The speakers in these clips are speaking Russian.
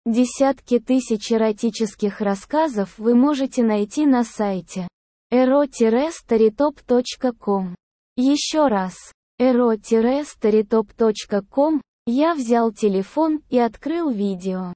Десятки тысяч эротических рассказов вы можете найти на сайте ero-storytop.com. Еще раз, ero-storytop.com. Я взял телефон и открыл видео.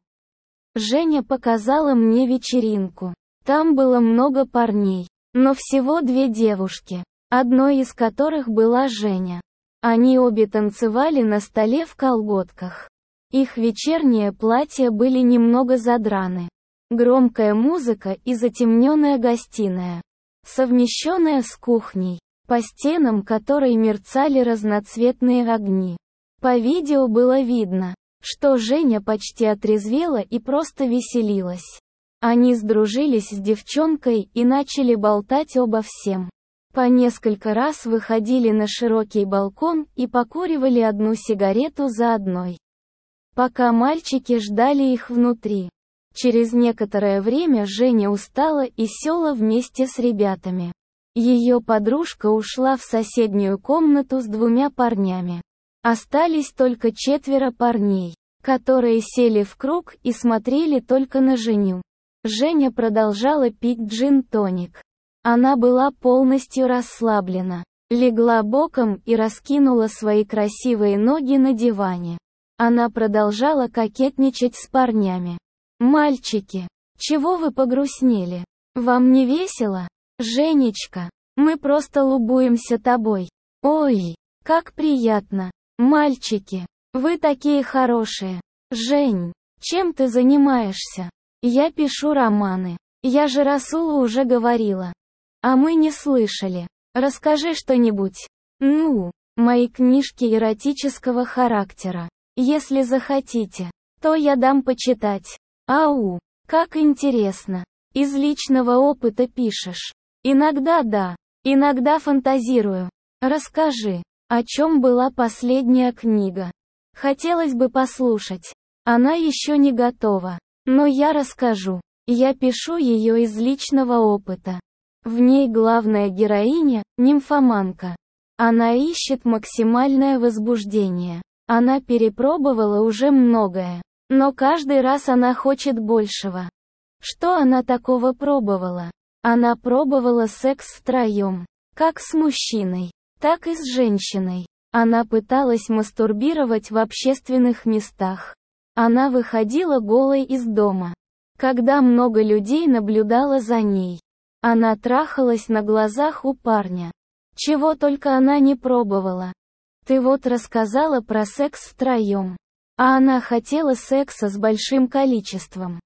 Женя показала мне вечеринку. Там было много парней, но всего 2 девушки, одной из которых была Женя. Они обе танцевали на столе в колготках. Их вечерние платья были немного задраны. Громкая музыка и затемненная гостиная, совмещенная с кухней, по стенам которой мерцали разноцветные огни. По видео было видно, что Женя почти отрезвела и просто веселилась. Они сдружились с девчонкой и начали болтать обо всем. По несколько раз выходили на широкий балкон и покуривали одну сигарету за одной, пока мальчики ждали их внутри. Через некоторое время Женя устала и села вместе с ребятами. Ее подружка ушла в соседнюю комнату с 2 парнями. Остались только 4 парней, которые сели в круг и смотрели только на Женю. Женя продолжала пить джин-тоник. Она была полностью расслаблена, легла боком и раскинула свои красивые ноги на диване. Она продолжала кокетничать с парнями. «Мальчики, чего вы погрустнели? Вам не весело? Женечка, мы просто лубуемся тобой. Ой, как приятно. Мальчики, вы такие хорошие. Жень, чем ты занимаешься? Я пишу романы. Я же Расулу уже говорила. А мы не слышали. Расскажи что-нибудь. Ну, мои книжки эротического характера. Если захотите, то я дам почитать. Ау, как интересно. Из личного опыта пишешь. Иногда да, иногда фантазирую. Расскажи, о чем была последняя книга? Хотелось бы послушать. Она еще не готова. Но я расскажу. Я пишу ее из личного опыта. В ней главная героиня – нимфоманка. Она ищет максимальное возбуждение. Она перепробовала уже многое. Но каждый раз она хочет большего. Что она такого пробовала? Она пробовала секс втроем. Как с мужчиной, так и с женщиной. Она пыталась мастурбировать в общественных местах. Она выходила голой из дома, когда много людей наблюдало за ней. Она трахалась на глазах у парня. Чего только она не пробовала. Ты вот рассказала про секс втроем. А она хотела секса с большим количеством.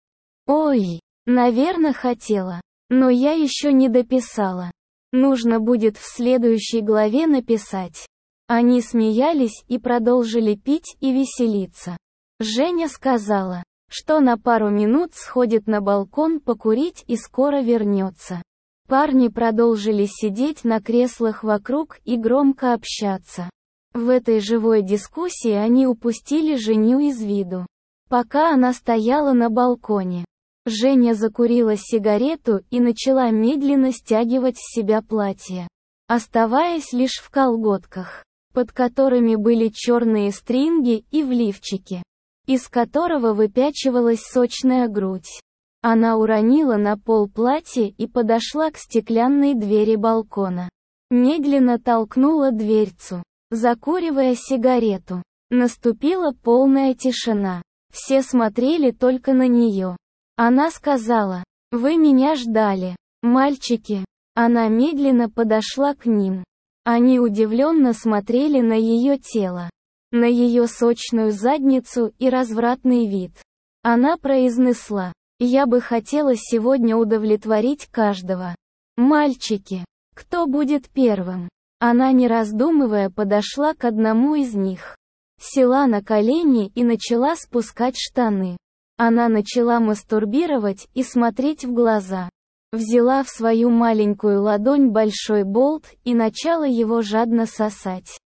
Ой, наверное, хотела. Но я еще не дописала. Нужно будет в следующей главе написать. Они смеялись и продолжили пить и веселиться. Женя сказала, что на пару минут сходит на балкон покурить и скоро вернется. Парни продолжили сидеть на креслах вокруг и громко общаться. В этой живой дискуссии они упустили Женю из виду. Пока она стояла на балконе, Женя закурила сигарету и начала медленно стягивать с себя платье, оставаясь лишь в колготках, под которыми были черные стринги и в лифчике, из которого выпячивалась сочная грудь. Она уронила на пол платье и подошла к стеклянной двери балкона. Медленно толкнула дверцу, закуривая сигарету. Наступила полная тишина. Все смотрели только на нее. Она сказала: «Вы меня ждали, мальчики». Она медленно подошла к ним. Они удивленно смотрели на ее тело, на ее сочную задницу и развратный вид. Она произнесла: «Я бы хотела сегодня удовлетворить каждого. Мальчики, кто будет первым?» Она, не раздумывая, подошла к одному из них, села на колени и начала спускать штаны. Она начала мастурбировать и смотреть в глаза. Взяла в свою маленькую ладонь большой болт и начала его жадно сосать.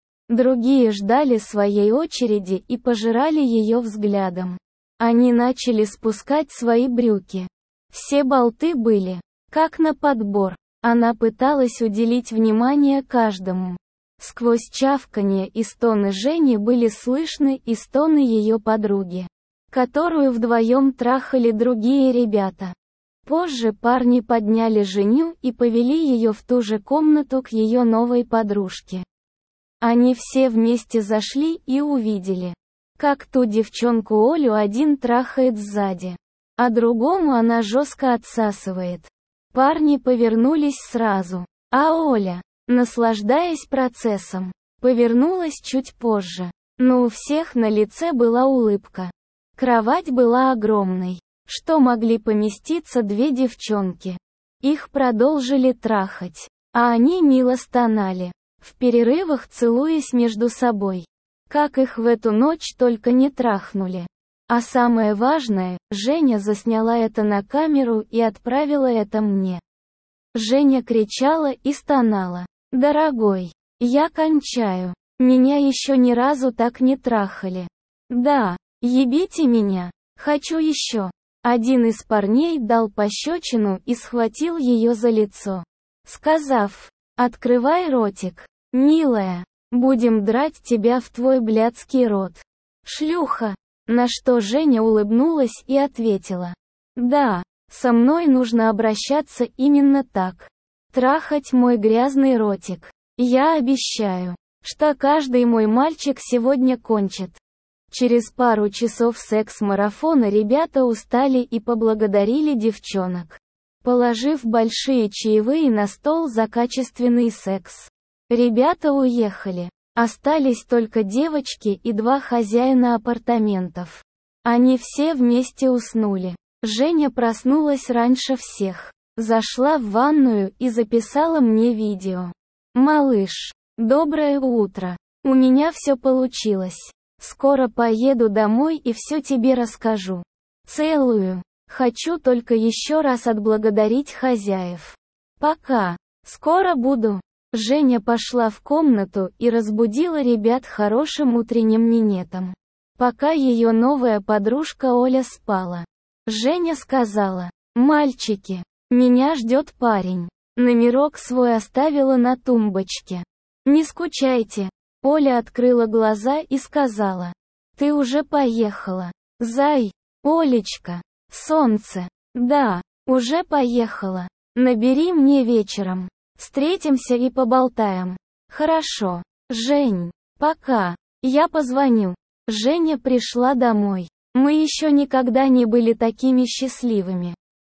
Другие ждали своей очереди и пожирали ее взглядом. Они начали спускать свои брюки. Все болты были, как на подбор. Она пыталась уделить внимание каждому. Сквозь чавканье и стоны Жени были слышны и стоны ее подруги, которую вдвоем трахали другие ребята. Позже парни подняли Женю и повели ее в ту же комнату к ее новой подружке. Они все вместе зашли и увидели, как ту девчонку Олю один трахает сзади, а другому она жестко отсасывает. Парни повернулись сразу, а Оля, наслаждаясь процессом, повернулась чуть позже. Но у всех на лице была улыбка. Кровать была огромной, что могли поместиться две девчонки. Их продолжили трахать, а они мило стонали, в перерывах целуясь между собой. Как их в эту ночь только не трахнули. А самое важное, Женя засняла это на камеру и отправила это мне. Женя кричала и стонала. «Дорогой, я кончаю. Меня еще ни разу так не трахали. Да, ебите меня. Хочу еще». Один из парней дал пощечину и схватил ее за лицо, сказав: «Открывай ротик, милая, будем драть тебя в твой блядский рот. Шлюха». На что Женя улыбнулась и ответила: «Да, со мной нужно обращаться именно так. Трахать мой грязный ротик. Я обещаю, что каждый мой мальчик сегодня кончит». Через пару часов секс-марафона ребята устали и поблагодарили девчонок, положив большие чаевые на стол за качественный секс. Ребята уехали. Остались только девочки и два хозяина апартаментов. Они все вместе уснули. Женя проснулась раньше всех, зашла в ванную и записала мне видео. «Малыш, доброе утро. У меня все получилось. Скоро поеду домой и все тебе расскажу. Целую. Хочу только еще раз отблагодарить хозяев. Пока. Скоро буду». Женя пошла в комнату и разбудила ребят хорошим утренним минетом. Пока ее новая подружка Оля спала, Женя сказала: «Мальчики, меня ждет парень. Номерок свой оставила на тумбочке. Не скучайте». Оля открыла глаза и сказала: «Ты уже поехала. Зай, Олечка, солнце. Да, уже поехала. Набери мне вечером. Встретимся и поболтаем». «Хорошо, Жень. Пока. Я позвоню». Женя пришла домой. Мы еще никогда не были такими счастливыми.